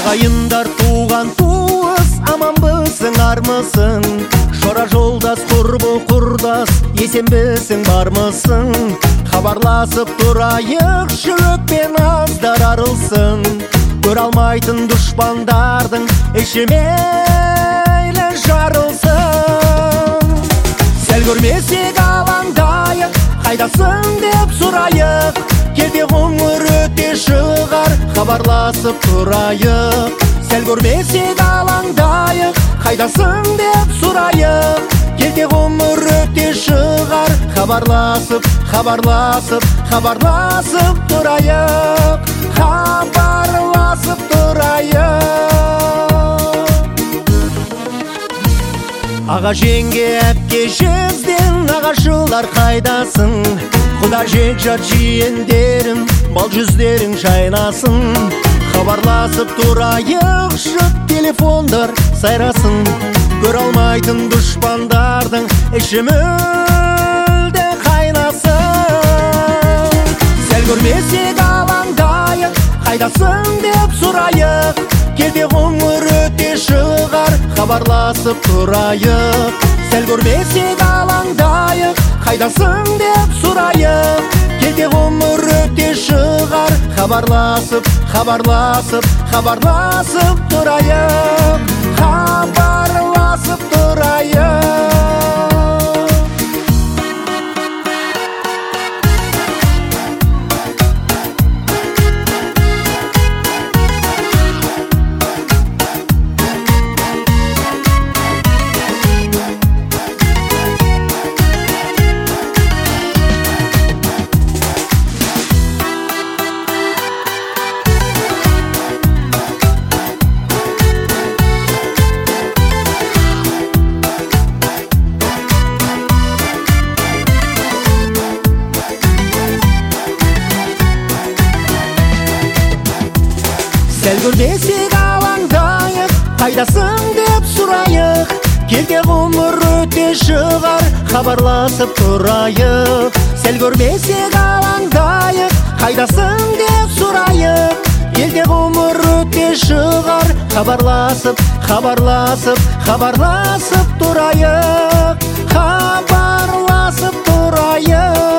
Ағайындар, туған туыс, аманбысың, армысың? Жора жолдас, құрбы құрдас, есенбісің, бармысың? Хабарласып тұрайық, жүрекпен аздар арылсын. Көр алмайтын дұшпандардың іші мейлі жарылсын. Сәл көрмесек алаңдайық, қайдасың деп сұрайық. Келде ғұмыр өте шығар, хабарласып тұрайық. Сәл көрмесек алаңдайық, қайдасың деп сұрайық. Келде ғұмыр өте шығар, хабарласып тұрайық. Хабарласып тұрайық. Аға жеңге, әпке жезден, нағашылар қайдасың? Құда жек жат жиендерің, бал жүздерің жайнасын. Хабарласып тұрайық, жұт телефондар сайрасын. Көр алмайтын дұшпандардың іші мүлде қайнасын. Сәл көрмесек алаңдайық, қайдасың деп сұрайық. Келде ғұмыр өте шығар, хабарласып тұрайық. Сәл көрмесек алаңдайық, қайдасың деп сұрайық. Келде ғұмыр өте шығар, хабарласып тұрайық. Хабарласып тұрайық. Сәл көрмесек алаңдайық, қайдасың деп сұрайық. Келде ғұмыр өте шығар, хабарласып тұрайық. Сәл көрмесек алаңдайық, қайдасың деп сұрайық. Келде ғұмыр өте шығар, хабарласып тұрайық. Хабарласып тұрайық.